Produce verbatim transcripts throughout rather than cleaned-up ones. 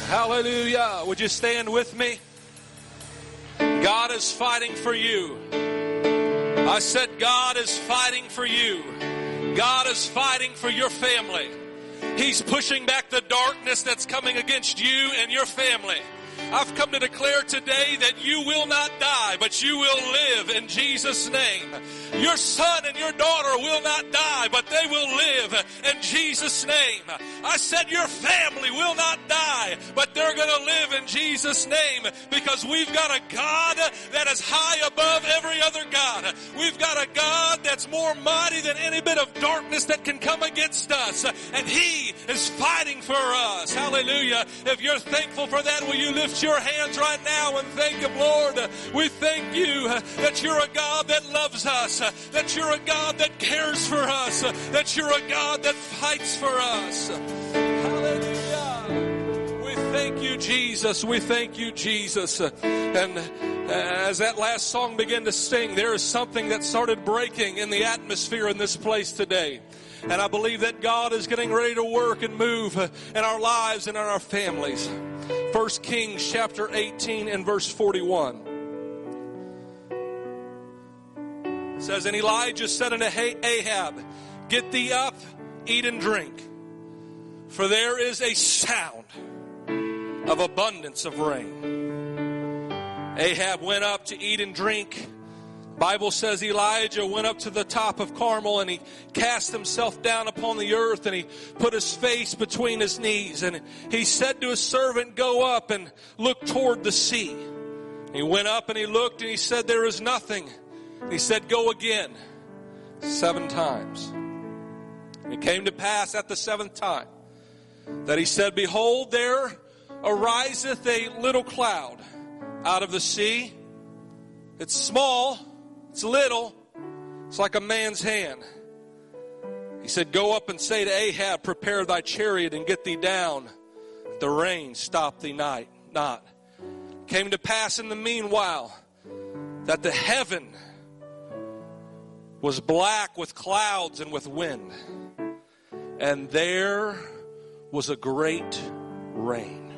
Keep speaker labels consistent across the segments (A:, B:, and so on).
A: Hallelujah. Would you stand with me? God is fighting for you. I said God is fighting for you. God is fighting for your family. He's pushing back the darkness that's coming against you and your family. I've come to declare today that you will not die, but you will live in Jesus' name. Your son and your daughter will not die, but they will live in Jesus' name. I said your family will not die, but they're going to live in Jesus' name, because we've got a God that is high above every other God. We've got a God that's more mighty than any bit of darkness that can come against us, and He is fighting for us. Hallelujah. If you're thankful for that, will you lift your hands right now and thank Him? Lord, we thank you that you're a God that loves us, that you're a God that cares for us, that you're a God that fights for us. Hallelujah. We thank you, Jesus. We thank you, Jesus. And as that last song began to sing, there is something that started breaking in the atmosphere in this place today. And I believe that God is getting ready to work and move in our lives and in our families. First Kings chapter eighteen and verse forty-one. It says, and Elijah said unto Ahab, get thee up, eat and drink, for there is a sound of abundance of rain. Ahab went up to eat and drink. Bible says Elijah went up to the top of Carmel and he cast himself down upon the earth and he put his face between his knees and he said to his servant, go up and look toward the sea. He went up and he looked and he said, there is nothing. He said, go again seven times. And it came to pass at the seventh time that he said, behold, there ariseth a little cloud out of the sea. It's small. It's little. It's like a man's hand. He said, go up and say to Ahab, prepare thy chariot and get thee down. The rain stop thee night, not. It came to pass in the meanwhile that the heaven was black with clouds and with wind. And there was a great rain.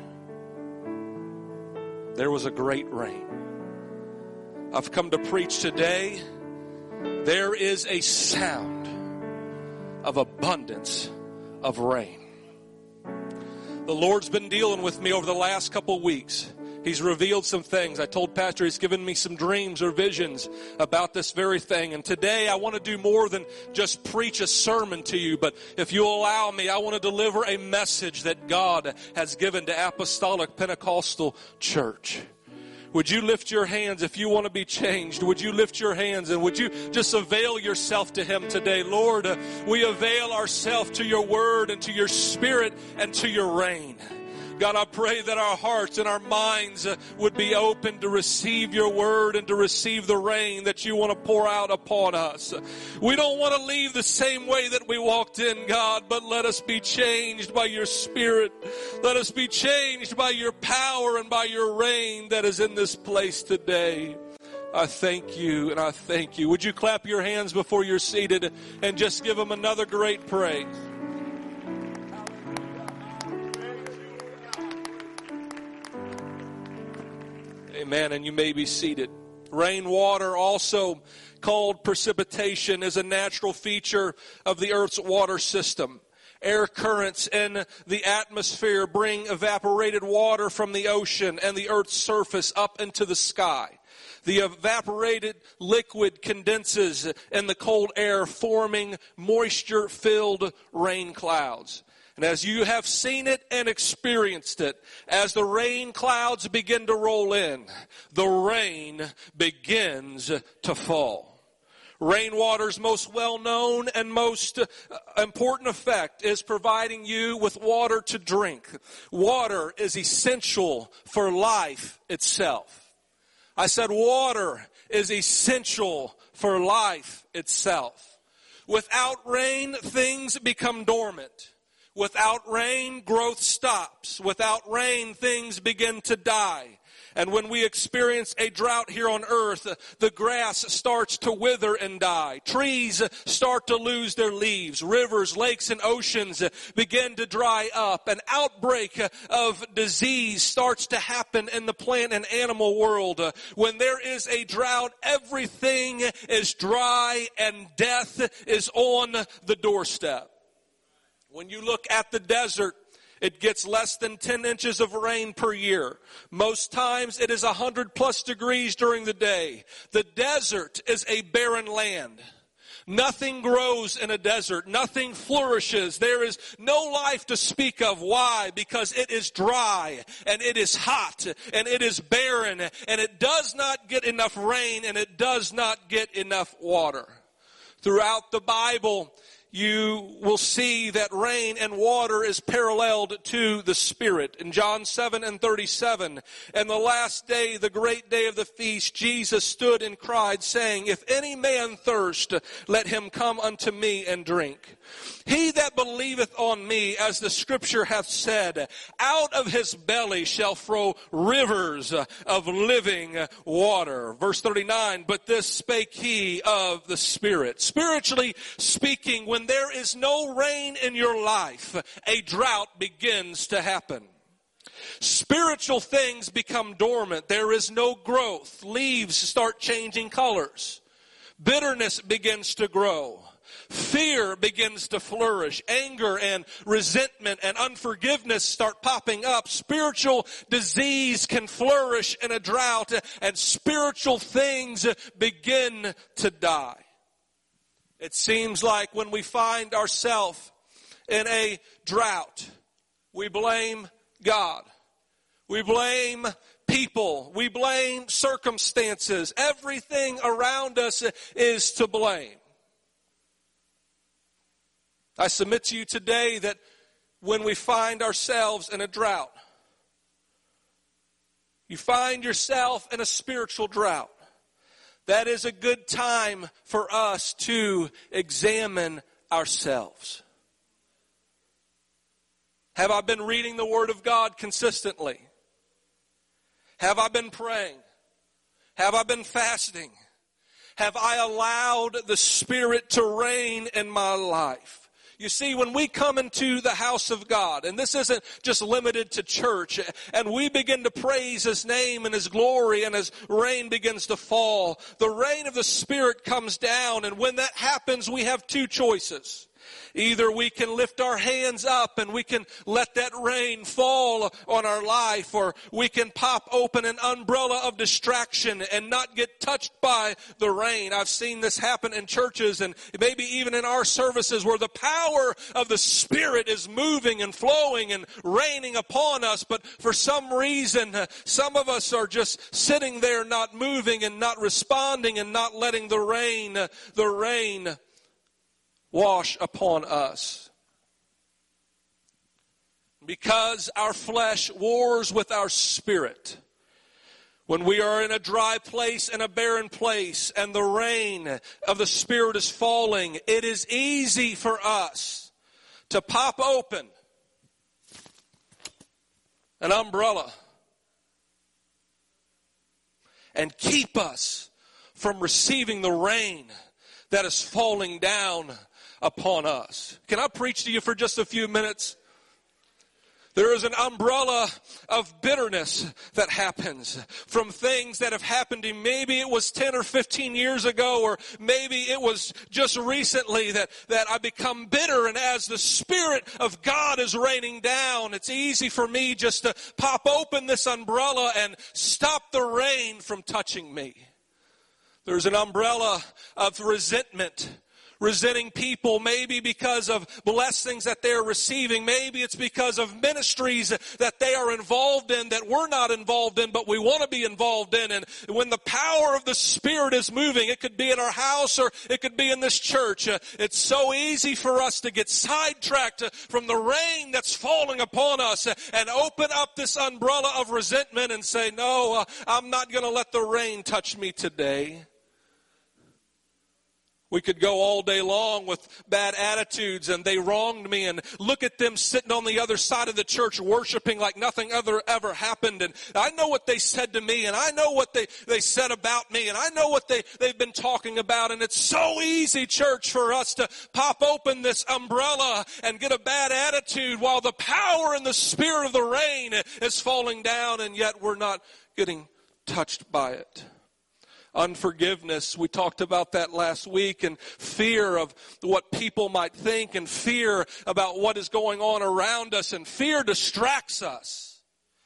A: There was a great rain. I've come to preach today. There is a sound of abundance of rain. The Lord's been dealing with me over the last couple of weeks. He's revealed some things. I told Pastor he's given me some dreams or visions about this very thing. And today I want to do more than just preach a sermon to you. But if you'll allow me, I want to deliver a message that God has given to Apostolic Pentecostal Church. Would you lift your hands if you want to be changed? Would you lift your hands and would you just avail yourself to Him today? Lord, uh, we avail ourselves to your word and to your spirit and to your reign. God, I pray that our hearts and our minds uh, would be open to receive your word and to receive the rain that you want to pour out upon us. We don't want to leave the same way that we walked in, God, but let us be changed by your spirit. Let us be changed by your power and by your reign that is in this place today. I thank you and I thank you. Would you clap your hands before you're seated and just give Him another great praise? Amen, and you may be seated. Rainwater, also called precipitation, is a natural feature of the earth's water system. Air currents in the atmosphere bring evaporated water from the ocean and the earth's surface up into the sky. The evaporated liquid condenses in the cold air, forming moisture-filled rain clouds. And as you have seen it and experienced it, as the rain clouds begin to roll in, the rain begins to fall. Rainwater's most well-known and most important effect is providing you with water to drink. Water is essential for life itself. I said water is essential for life itself. Without rain, things become dormant. Without rain, growth stops. Without rain, things begin to die. And when we experience a drought here on earth, the grass starts to wither and die. Trees start to lose their leaves. Rivers, lakes, and oceans begin to dry up. An outbreak of disease starts to happen in the plant and animal world. When there is a drought, everything is dry and death is on the doorstep. When you look at the desert, it gets less than ten inches of rain per year. Most times it is one hundred plus degrees during the day. The desert is a barren land. Nothing grows in a desert. Nothing flourishes. There is no life to speak of. Why? Because it is dry and it is hot and it is barren and it does not get enough rain and it does not get enough water. Throughout the Bible, you will see that rain and water is paralleled to the Spirit. In John seven and thirty-seven, and the last day, the great day of the feast, Jesus stood and cried, saying, if any man thirst, let him come unto me and drink. He that believeth on me, as the scripture hath said, out of his belly shall flow rivers of living water. Verse thirty-nine, but this spake he of the Spirit. Spiritually speaking, when there is no rain in your life, a drought begins to happen. Spiritual things become dormant. There is no growth. Leaves start changing colors. Bitterness begins to grow. Fear begins to flourish. Anger and resentment and unforgiveness start popping up. Spiritual disease can flourish in a drought, and spiritual things begin to die. It seems like when we find ourselves in a drought, we blame God. We blame people. We blame circumstances. Everything around us is to blame. I submit to you today that when we find ourselves in a drought, you find yourself in a spiritual drought, that is a good time for us to examine ourselves. Have I been reading the Word of God consistently? Have I been praying? Have I been fasting? Have I allowed the Spirit to reign in my life? You see, when we come into the house of God, and this isn't just limited to church, and we begin to praise His name and His glory, and His rain begins to fall, the rain of the Spirit comes down, and when that happens, we have two choices. Either we can lift our hands up and we can let that rain fall on our life, or we can pop open an umbrella of distraction and not get touched by the rain. I've seen this happen in churches and maybe even in our services where the power of the Spirit is moving and flowing and raining upon us, but for some reason, some of us are just sitting there not moving and not responding and not letting the rain, the rain wash upon us. Because our flesh wars with our spirit. When we are in a dry place and a barren place and the rain of the Spirit is falling, it is easy for us to pop open an umbrella and keep us from receiving the rain that is falling down upon us. Can I preach to you for just a few minutes? There is an umbrella of bitterness that happens from things that have happened to me. Maybe it was ten or fifteen years ago, or maybe it was just recently that, that I become bitter. And as the Spirit of God is raining down, it's easy for me just to pop open this umbrella and stop the rain from touching me. There's an umbrella of resentment. Resenting people, maybe because of blessings that they're receiving. Maybe it's because of ministries that they are involved in that we're not involved in, but we want to be involved in. And when the power of the Spirit is moving, it could be in our house or it could be in this church. Uh, it's so easy for us to get sidetracked uh, from the rain that's falling upon us uh, and open up this umbrella of resentment and say, no, uh, I'm not going to let the rain touch me today. We could go all day long with bad attitudes and they wronged me, and look at them sitting on the other side of the church worshiping like nothing other ever happened. And I know what they said to me, and I know what they, they said about me, and I know what they, they've been talking about. And it's so easy, church, for us to pop open this umbrella and get a bad attitude while the power and the spirit of the rain is falling down, and yet we're not getting touched by it. Unforgiveness, we talked about that last week, and fear of what people might think, and fear about what is going on around us, and fear distracts us.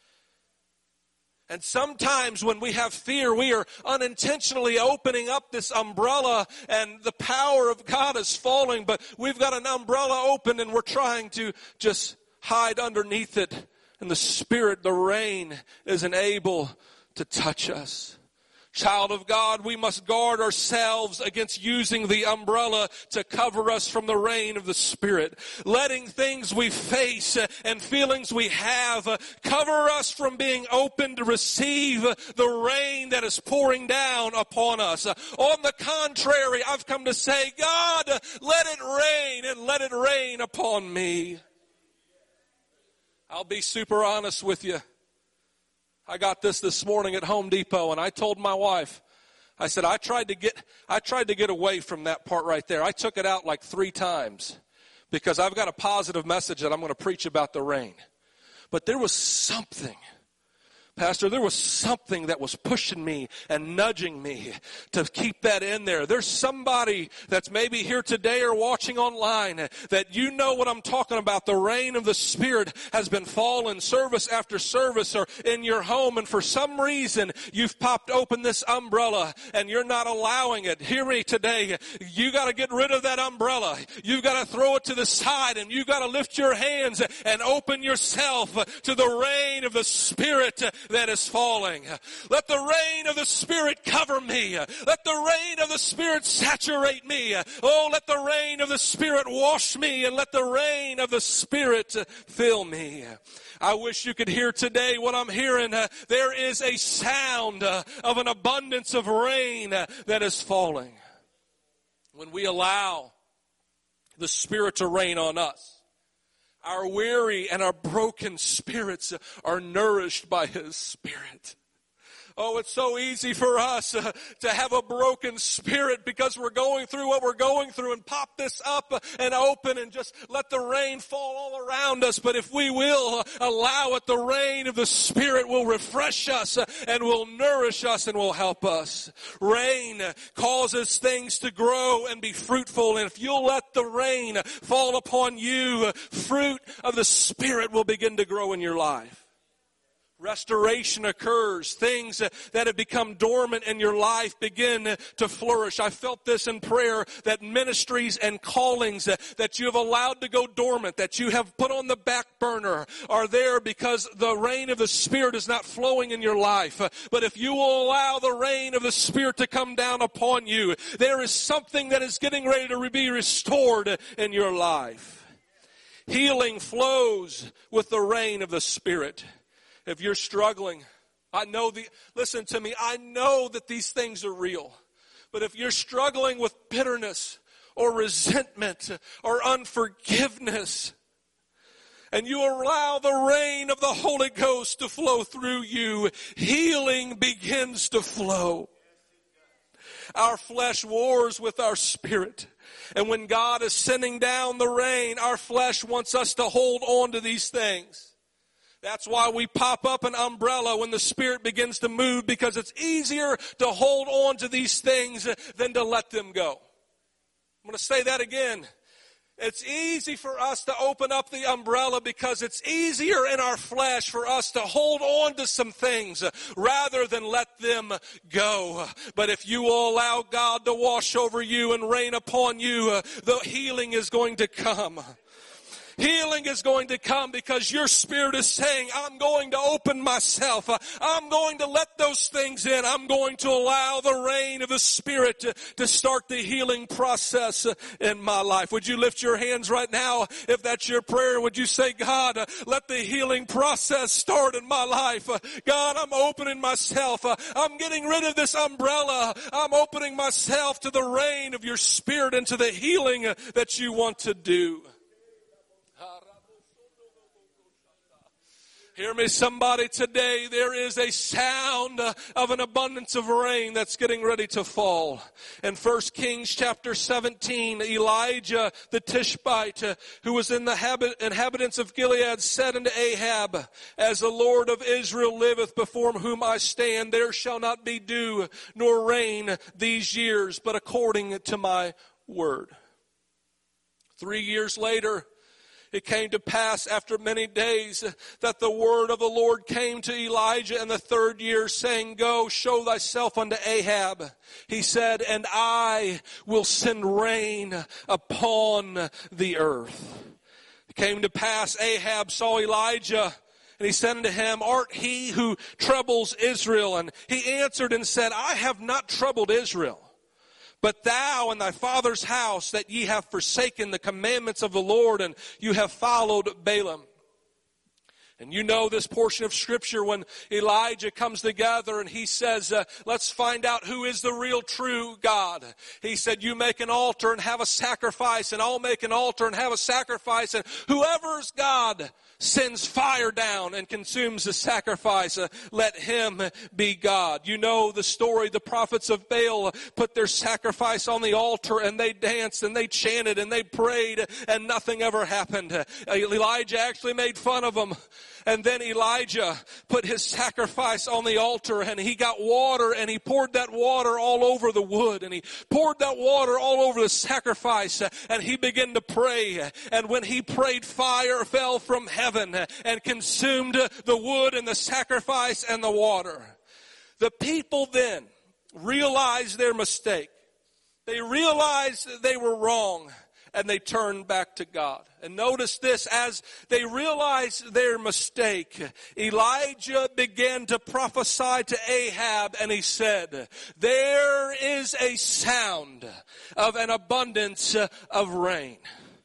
A: And sometimes when we have fear, we are unintentionally opening up this umbrella, and the power of God is falling, but we've got an umbrella open and we're trying to just hide underneath it, and the Spirit, the rain, isn't able to touch us. Child of God, we must guard ourselves against using the umbrella to cover us from the rain of the Spirit. Letting things we face and feelings we have cover us from being open to receive the rain that is pouring down upon us. On the contrary, I've come to say, God, let it rain, and let it rain upon me. I'll be super honest with you. I got this this morning at Home Depot, and I told my wife, I said, I tried to get, I tried to get away from that part right there. I took it out like three times because I've got a positive message that I'm going to preach about the rain. But there was something, Pastor, there was something that was pushing me and nudging me to keep that in there. There's somebody that's maybe here today or watching online that you know what I'm talking about. The rain of the Spirit has been falling service after service or in your home, and for some reason you've popped open this umbrella and you're not allowing it. Hear me today. You got to get rid of that umbrella. You've got to throw it to the side, and you've got to lift your hands and open yourself to the rain of the Spirit that is falling. Let the rain of the Spirit cover me. Let the rain of the Spirit saturate me. Oh, let the rain of the Spirit wash me, and let the rain of the Spirit fill me. I wish you could hear today what I'm hearing. Uh, there is a sound uh, of an abundance of rain uh, that is falling. When we allow the Spirit to rain on us, our weary and our broken spirits are nourished by His Spirit. Oh, it's so easy for us uh, to have a broken spirit because we're going through what we're going through, and pop this up and open and just let the rain fall all around us. But if we will uh, allow it, the rain of the Spirit will refresh us uh, and will nourish us and will help us. Rain uh, causes things to grow and be fruitful. And if you'll let the rain fall upon you, uh, fruit of the Spirit will begin to grow in your life. Restoration occurs. Things that have become dormant in your life begin to flourish. I felt this in prayer, that ministries and callings that you have allowed to go dormant, that you have put on the back burner, are there because the rain of the Spirit is not flowing in your life. But if you will allow the rain of the Spirit to come down upon you, there is something that is getting ready to be restored in your life. Healing flows with the rain of the Spirit. If you're struggling, I know the, listen to me, I know that these things are real. But if you're struggling with bitterness or resentment or unforgiveness, and you allow the rain of the Holy Ghost to flow through you, healing begins to flow. Our flesh wars with our spirit. And when God is sending down the rain, our flesh wants us to hold on to these things. That's why we pop up an umbrella when the Spirit begins to move, because it's easier to hold on to these things than to let them go. I'm going to say that again. It's easy for us to open up the umbrella because it's easier in our flesh for us to hold on to some things rather than let them go. But if you will allow God to wash over you and rain upon you, the healing is going to come. Healing is going to come because your spirit is saying, I'm going to open myself. I'm going to let those things in. I'm going to allow the rain of the Spirit to, to start the healing process in my life. Would you lift your hands right now? If that's your prayer, would you say, God, let the healing process start in my life. God, I'm opening myself. I'm getting rid of this umbrella. I'm opening myself to the rain of your Spirit and to the healing that you want to do. Hear me, somebody, today. There is a sound of an abundance of rain that's getting ready to fall. In First Kings chapter seventeen, Elijah the Tishbite, who was in the habit, inhabitants of Gilead, said unto Ahab, as the Lord of Israel liveth, before whom I stand, there shall not be dew nor rain these years, but according to my word. Three years later, it came to pass after many days that the word of the Lord came to Elijah in the third year, saying, Go, show thyself unto Ahab. He said, And I will send rain upon the earth. It came to pass, Ahab saw Elijah, and he said unto him, Art he who troubles Israel? And he answered and said, I have not troubled Israel. But thou and thy father's house, that ye have forsaken the commandments of the Lord, and you have followed Balaam. And you know this portion of Scripture when Elijah comes together and he says, uh, let's find out who is the real true God. He said, you make an altar and have a sacrifice, and I'll make an altar and have a sacrifice, and whoever's God sends fire down and consumes the sacrifice, uh, let him be God. You know the story. The prophets of Baal put their sacrifice on the altar, and they danced and they chanted and they prayed, and nothing ever happened. Uh, Elijah actually made fun of them. And then Elijah put his sacrifice on the altar, and he got water, and he poured that water all over the wood, and he poured that water all over the sacrifice, and he began to pray. And when he prayed, fire fell from heaven and consumed the wood and the sacrifice and the water. The people then realized their mistake. They realized that they were wrong, and they turned back to God. And notice this, as they realized their mistake, Elijah began to prophesy to Ahab, and he said, there is a sound of an abundance of rain.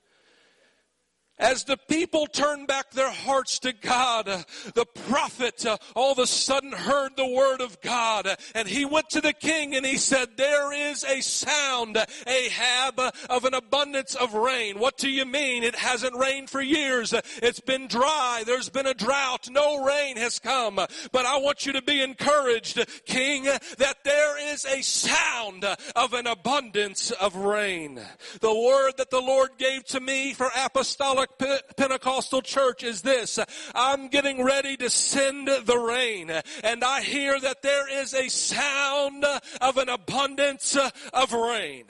A: As the people turned back their hearts to God, the prophet uh, all of a sudden heard the word of God, and he went to the king and he said, there is a sound, Ahab, of an abundance of rain. What do you mean? It hasn't rained for years. It's been dry. There's been a drought. No rain has come. But I want you to be encouraged, king, that there is a sound of an abundance of rain. The word that the Lord gave to me for apostolic Pentecostal church is this: I'm getting ready to send the rain, and I hear that there is a sound of an abundance of rain.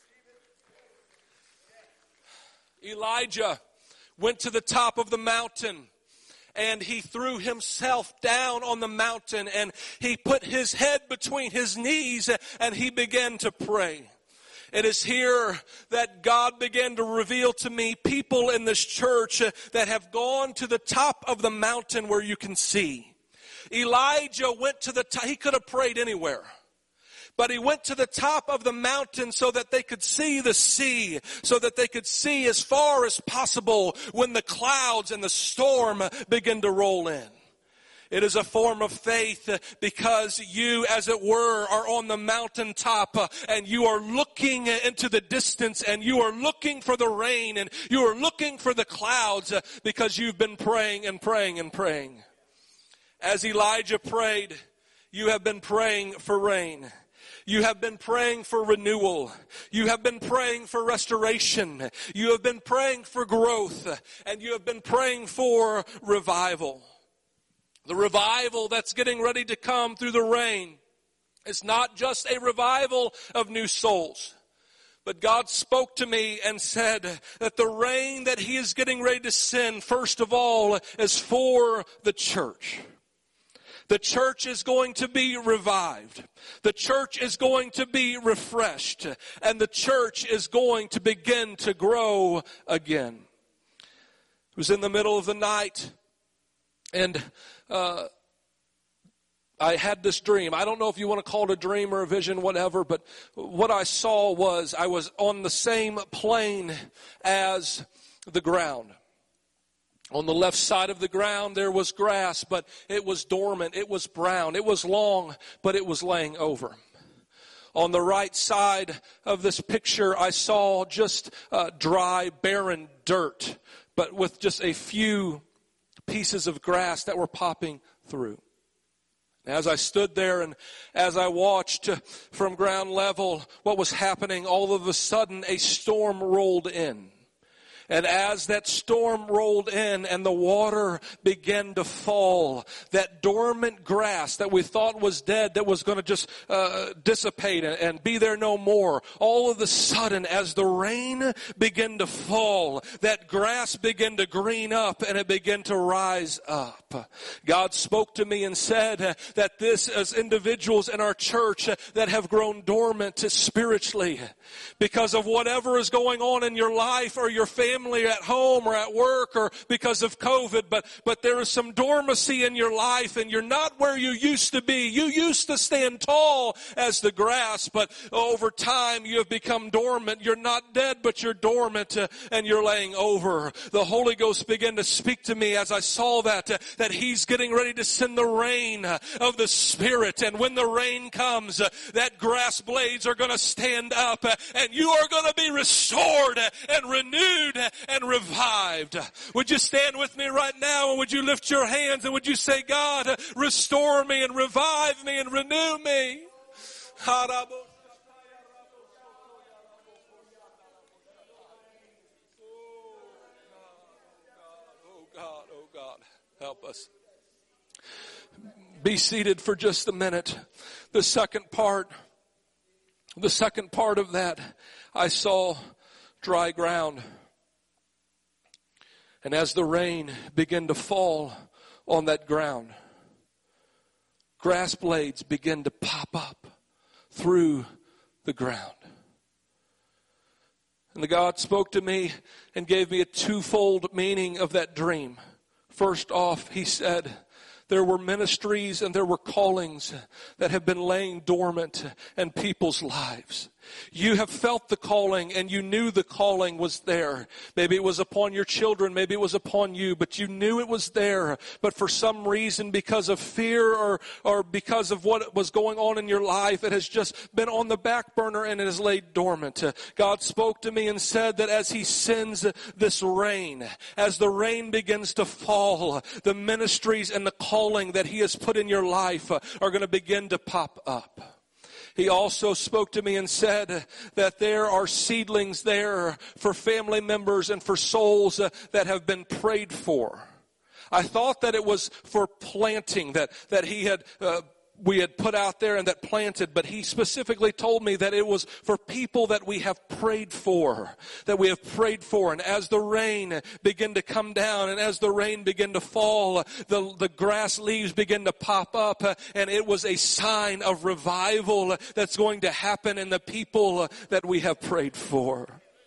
A: Elijah went to the top of the mountain, and he threw himself down on the mountain, and he put his head between his knees, and he began to pray. It is here that God began to reveal to me people in this church that have gone to the top of the mountain where you can see. Elijah went to the top. He could have prayed anywhere, but he went to the top of the mountain so that they could see the sea, so that they could see as far as possible when the clouds and the storm begin to roll in. It is a form of faith because you, as it were, are on the mountaintop and you are looking into the distance and you are looking for the rain and you are looking for the clouds because you've been praying and praying and praying. As Elijah prayed, you have been praying for rain. You have been praying for renewal. You have been praying for restoration. You have been praying for growth, and you have been praying for revival. The revival that's getting ready to come through the rain is not just a revival of new souls. But God spoke to me and said that the rain that He is getting ready to send, first of all, is for the church. The church is going to be revived. The church is going to be refreshed. And the church is going to begin to grow again. It was in the middle of the night, and uh, I had this dream. I don't know if you want to call it a dream or a vision, whatever, but what I saw was I was on the same plane as the ground. On the left side of the ground, there was grass, but it was dormant. It was brown. It was long, but it was laying over. On the right side of this picture, I saw just uh, dry, barren dirt, but with just a few pieces of grass that were popping through. As I stood there and as I watched from ground level what was happening, all of a sudden a storm rolled in. And as that storm rolled in and the water began to fall, that dormant grass that we thought was dead, that was going to just uh, dissipate and, and be there no more, all of a sudden as the rain began to fall, that grass began to green up and it began to rise up. God spoke to me and said uh, that this, as individuals in our church uh, that have grown dormant spiritually because of whatever is going on in your life or your family, at home or at work or because of COVID, but but there is some dormancy in your life and you're not where you used to be. You used to stand tall as the grass, but over time you have become dormant. You're not dead, but you're dormant uh, and you're laying over. The Holy Ghost began to speak to me as I saw that, uh, that He's getting ready to send the rain uh, of the Spirit. And when the rain comes, uh, that grass blades are going to stand up uh, and you are going to be restored uh, and renewed uh, and revived. Would you stand with me right now and would you lift your hands and would you say, God, restore me and revive me and renew me? Oh God, oh God, help us. Be seated for just a minute. The second part, the second part of that, I saw dry ground. And as the rain began to fall on that ground, grass blades began to pop up through the ground. And the God spoke to me and gave me a twofold meaning of that dream. First off, He said, there were ministries and there were callings that have been laying dormant in people's lives. You have felt the calling and you knew the calling was there. Maybe it was upon your children, maybe it was upon you, but you knew it was there. But for some reason, because of fear or, or because of what was going on in your life, it has just been on the back burner and it has laid dormant. God spoke to me and said that as He sends this rain, as the rain begins to fall, the ministries and the calling that He has put in your life are going to begin to pop up. He also spoke to me and said that there are seedlings there for family members and for souls uh, that have been prayed for. I thought that it was for planting, that, that he had, uh, we had put out there and that planted, but he specifically told me that it was for people that we have prayed for, that we have prayed for. And as the rain began to come down and as the rain began to fall, the, the grass leaves begin to pop up, and it was a sign of revival that's going to happen in the people that we have prayed for.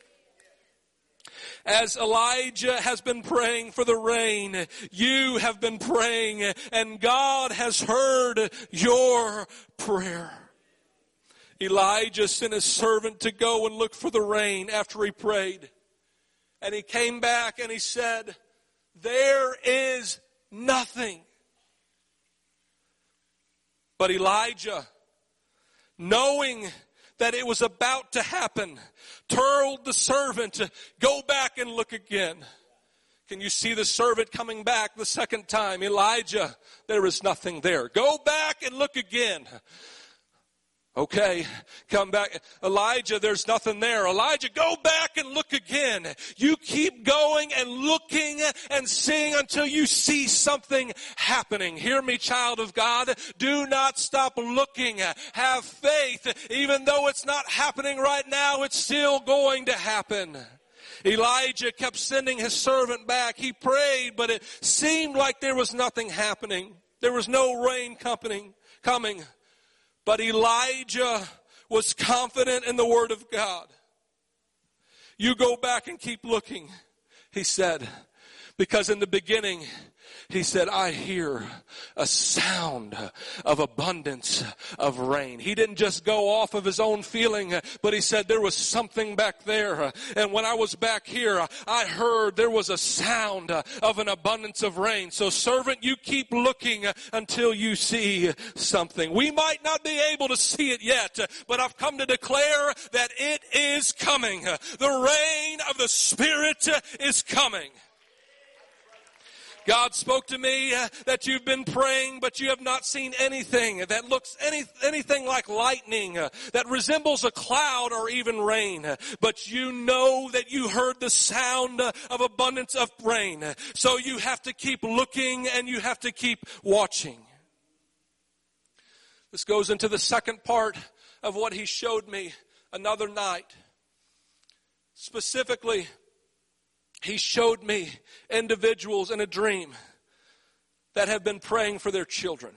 A: As Elijah has been praying for the rain, you have been praying, and God has heard your prayer. Elijah sent his servant to go and look for the rain after he prayed. And he came back and he said, there is nothing. But Elijah, knowing that it was about to happen, told the servant, go back and look again. Can you see the servant coming back the second time? Elijah, there is nothing there. Go back and look again. Okay, come back. Elijah, there's nothing there. Elijah, go back and look again. You keep going and looking and seeing until you see something happening. Hear me, child of God. Do not stop looking. Have faith. Even though it's not happening right now, it's still going to happen. Elijah kept sending his servant back. He prayed, but it seemed like there was nothing happening. There was no rain coming. coming. But Elijah was confident in the word of God. You go back and keep looking, he said. Because in the beginning, he said, I hear a sound of abundance of rain. He didn't just go off of his own feeling, but he said there was something back there. And when I was back here, I heard there was a sound of an abundance of rain. So servant, you keep looking until you see something. We might not be able to see it yet, but I've come to declare that it is coming. The rain of the Spirit is coming. God spoke to me uh, that you've been praying, but you have not seen anything that looks any, anything like lightning, uh, that resembles a cloud or even rain. Uh, but you know that you heard the sound uh, of abundance of rain. Uh, so you have to keep looking and you have to keep watching. This goes into the second part of what he showed me another night. Specifically, he showed me individuals in a dream that have been praying for their children.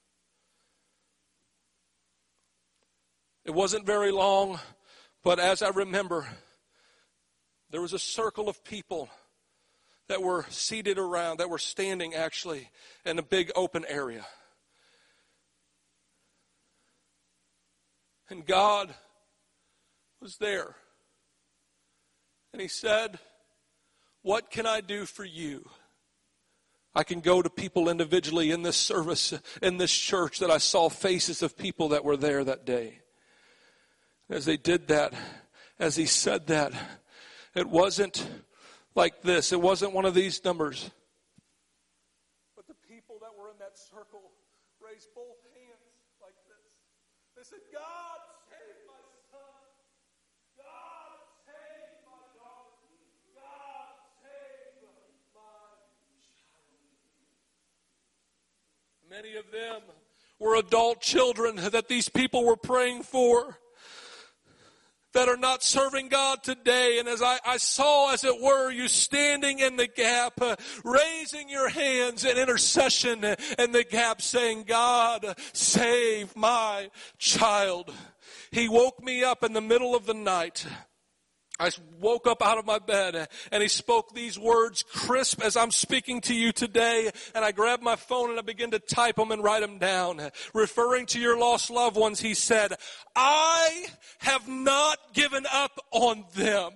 A: It wasn't very long, but as I remember, there was a circle of people that were seated around, that were standing actually in a big open area. And God was there. And he said, what can I do for you? I can go to people individually in this service, in this church, that I saw faces of people that were there that day. As they did that, as he said that, it wasn't like this. It wasn't one of these numbers. But the people that were in that circle raised both hands like this. They said, God, save my son. God, save my daughter. God, save my child. Many of them were adult children that these people were praying for, that are not serving God today. And as I, I saw, as it were, you standing in the gap, uh, raising your hands in intercession in the gap, saying, God, save my child. He woke me up in the middle of the night. I woke up out of my bed and he spoke these words crisp as I'm speaking to you today. And I grabbed my phone and I began to type them and write them down. Referring to your lost loved ones, he said, I have not given up on them.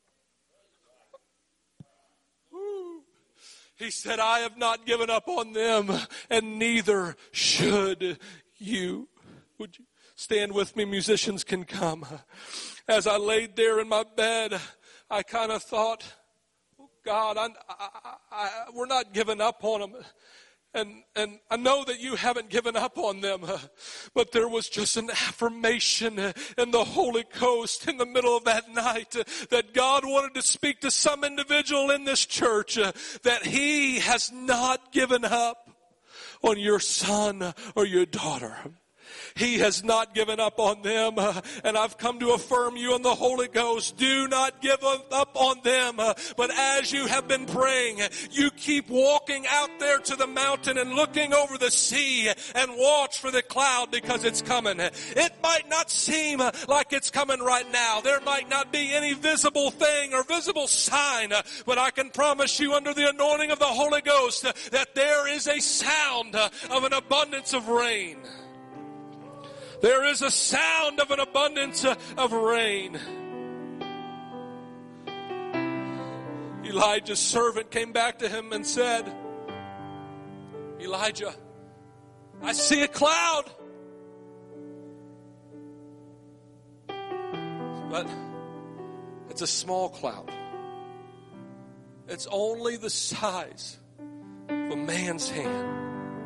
A: He said, I have not given up on them, and neither should you. Would you stand with me? Musicians can come. As I laid there in my bed, I kind of thought, oh God, I, I, I, we're not giving up on them. And, and I know that you haven't given up on them. But there was just an affirmation in the Holy Ghost in the middle of that night that God wanted to speak to some individual in this church that he has not given up on your son or your daughter. He has not given up on them. Uh, and I've come to affirm you in the Holy Ghost. Do not give up on them. Uh, but as you have been praying, you keep walking out there to the mountain and looking over the sea and watch for the cloud, because it's coming. It might not seem like it's coming right now. There might not be any visible thing or visible sign. But I can promise you, under the anointing of the Holy Ghost, that there is a sound of an abundance of rain. There is a sound of an abundance of rain. Elijah's servant came back to him and said, Elijah, I see a cloud. But it's a small cloud. It's only the size of a man's hand.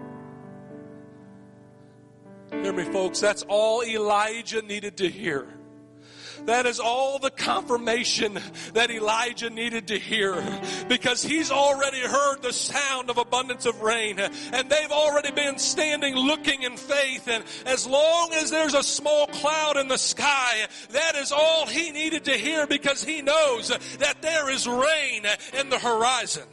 A: Hear me, folks, that's all Elijah needed to hear. That is all the confirmation that Elijah needed to hear, because he's already heard the sound of abundance of rain, and they've already been standing looking in faith. And as long as there's a small cloud in the sky, that is all he needed to hear, because he knows that there is rain in the horizon.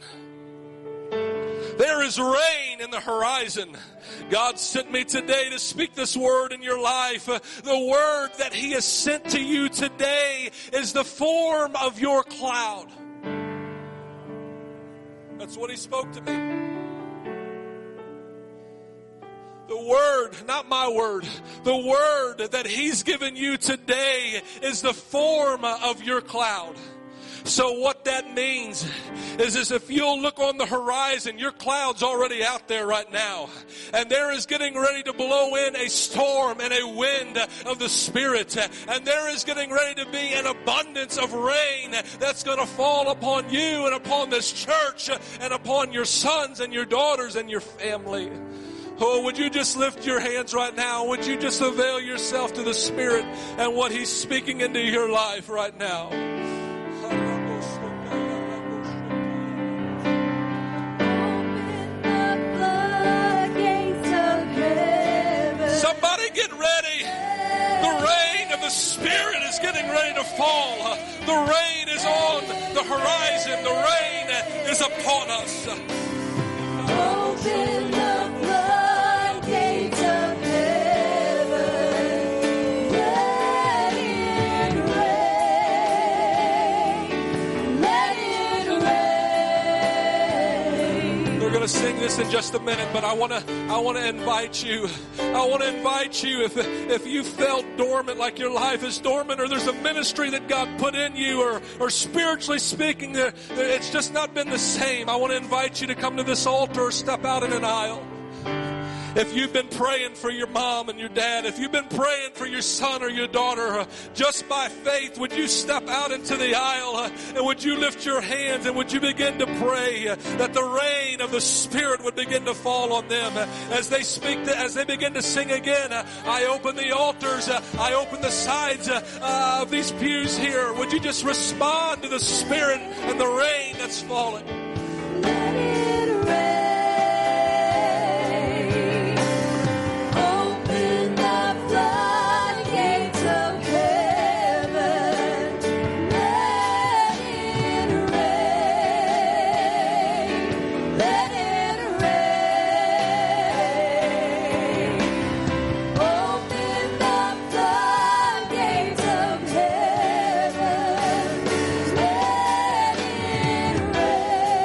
A: There is rain in the horizon. God sent me today to speak this word in your life. The word that he has sent to you today is the form of your cloud. That's what he spoke to me. The word, not my word, the word that he's given you today is the form of your cloud. So what that means is, is if you'll look on the horizon, your cloud's already out there right now. And there is getting ready to blow in a storm and a wind of the Spirit. And there is getting ready to be an abundance of rain that's going to fall upon you and upon this church and upon your sons and your daughters and your family. Oh, would you just lift your hands right now? Would you just avail yourself to the Spirit and what he's speaking into your life right now? Somebody get ready. The rain of the Spirit is getting ready to fall. The rain is on the horizon. The rain is upon us.
B: Open the floodgates of heaven. Let it rain. Let it rain.
A: We're going to sing this in just a minute, but I want to I want to invite you. I want to invite you, if if you felt dormant, like your life is dormant, or there's a ministry that God put in you, or or spiritually speaking, there, it's just not been the same. I want to invite you to come to this altar or step out in an aisle. If you've been praying for your mom and your dad, if you've been praying for your son or your daughter, uh, just by faith, would you step out into the aisle uh, and would you lift your hands and would you begin to pray uh, that the rain of the Spirit would begin to fall on them uh, as they speak, to, as they begin to sing again. Uh, I open the altars, uh, I open the sides uh, uh, of these pews here. Would you just respond to the Spirit and the rain that's falling?
B: Let it rain. Rain.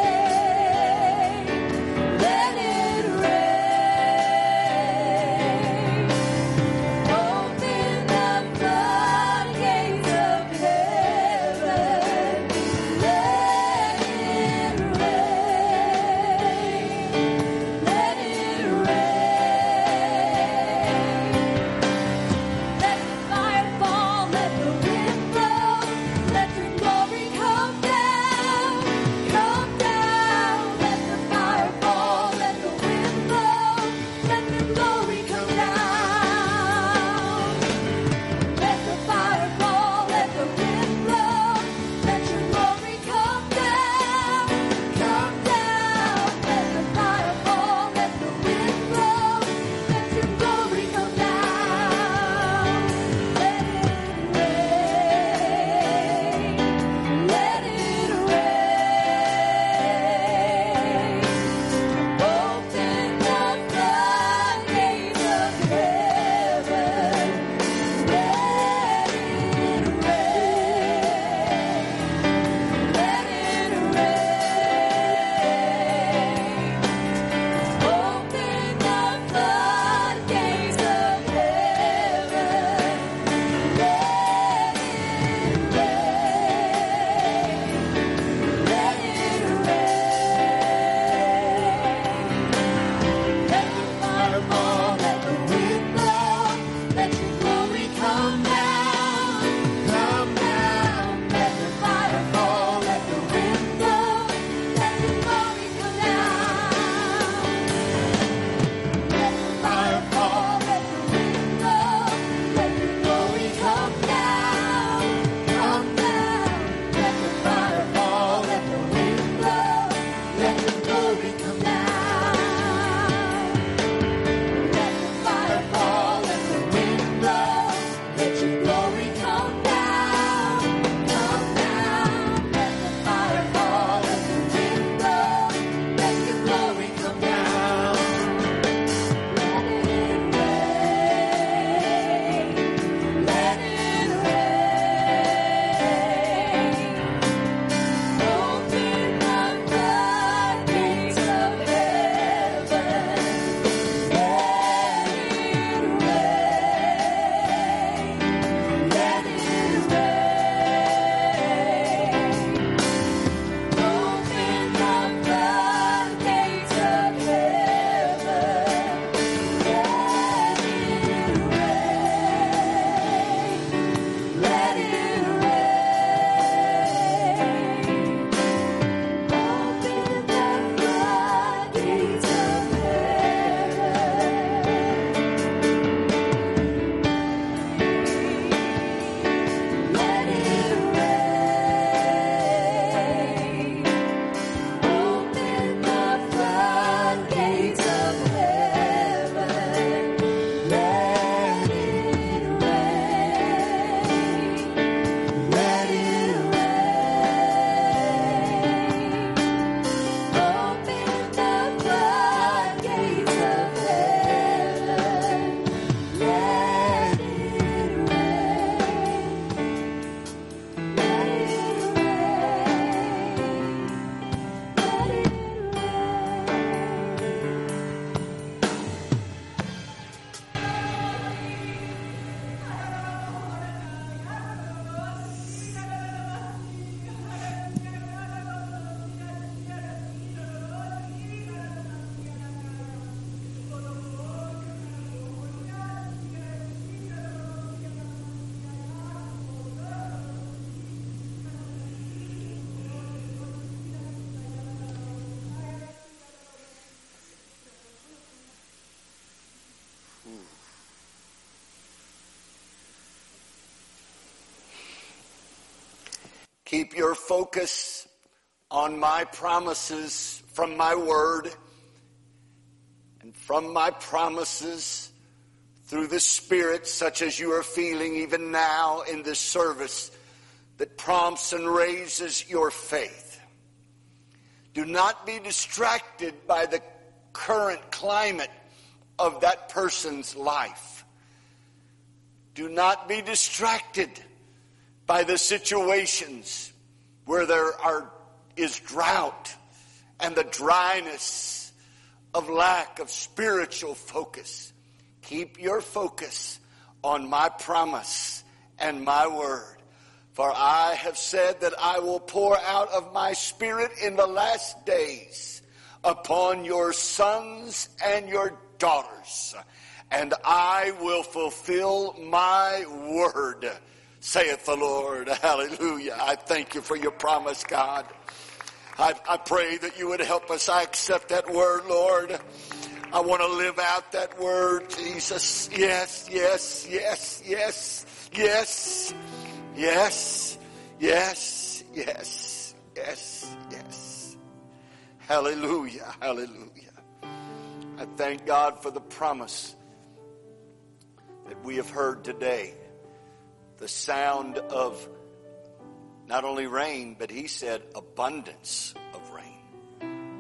C: Keep your focus on my promises from my word and from my promises through the Spirit, such as you are feeling even now in this service, that prompts and raises your faith. Do not be distracted by the current climate of that person's life. Do not be distracted by the situations where there are is drought and the dryness of lack of spiritual focus. Keep your focus on my promise and my word. For I have said that I will pour out of my Spirit in the last days upon your sons and your daughters, and I will fulfill my word, saith the Lord. Hallelujah. I thank you for your promise, God. I, I pray that you would help us. I accept that word, Lord. I want to live out that word, Jesus. Yes, yes, yes, yes, yes, yes, yes, yes, yes, yes. Hallelujah, hallelujah. I thank God for the promise that we have heard today. The sound of not only rain, but he said abundance of rain.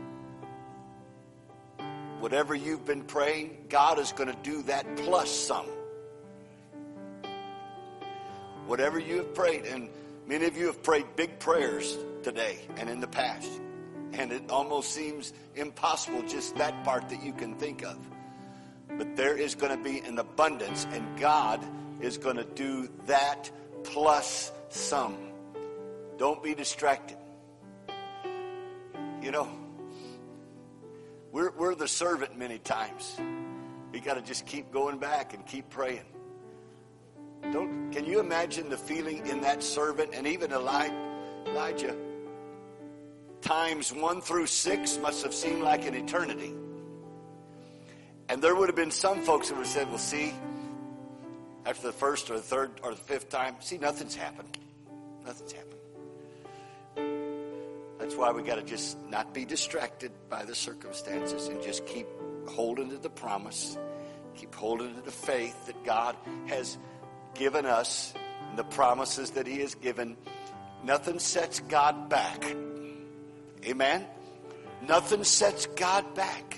C: Whatever you've been praying, God is going to do that plus some. Whatever you have prayed, and many of you have prayed big prayers today and in the past, and it almost seems impossible, just that part that you can think of. But there is going to be an abundance, and God is going to do that plus some. Don't be distracted. You know, we're, we're the servant many times. We got to just keep going back and keep praying. Don't, can you imagine the feeling in that servant and even Elijah? Times one through six must have seemed like an eternity. And there would have been some folks that would have said, well, see, after the first or the third or the fifth time, see, nothing's happened. Nothing's happened. That's why we got to just not be distracted by the circumstances and just keep holding to the promise, keep holding to the faith that God has given us and the promises that he has given. Nothing sets God back. Amen? Nothing sets God back.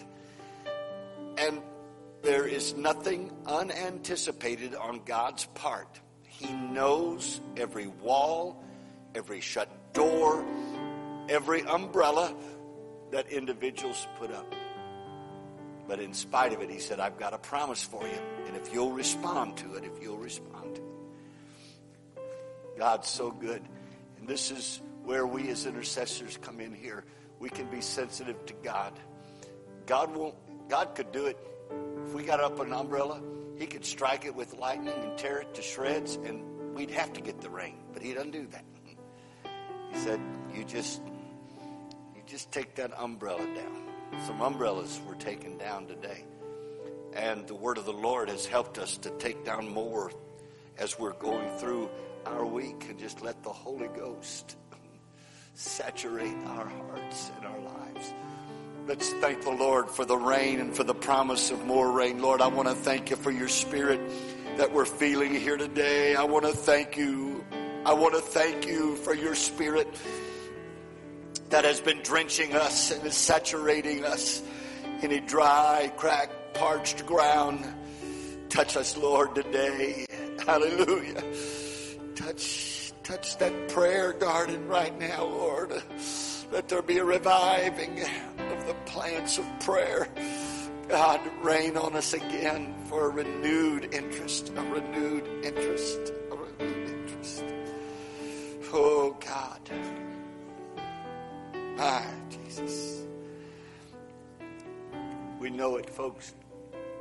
C: And there is nothing unanticipated on God's part. He knows every wall, every shut door, every umbrella that individuals put up. But in spite of it, he said, I've got a promise for you. And if you'll respond to it, if you'll respond to it. God's so good. And this is where we as intercessors come in here. We can be sensitive to God. God won't, God could do it. If we got up an umbrella, he could strike it with lightning and tear it to shreds, and we'd have to get the rain. But he doesn't do that. He said, you just, you just take that umbrella down. Some umbrellas were taken down today. And the word of the Lord has helped us to take down more as we're going through our week, and just let the Holy Ghost saturate our hearts and our lives. Let's thank the Lord for the rain and for the promise of more rain. Lord, I want to thank you for your Spirit that we're feeling here today. I want to thank you. I want to thank you for your Spirit that has been drenching us and is saturating us in a dry, cracked, parched ground. Touch us, Lord, today. Hallelujah. Touch, touch that prayer garden right now, Lord. Let there be a reviving of the plants of prayer. God, rain on us again for a renewed interest, a renewed interest, a renewed interest. Oh, God. My Jesus. We know it, folks.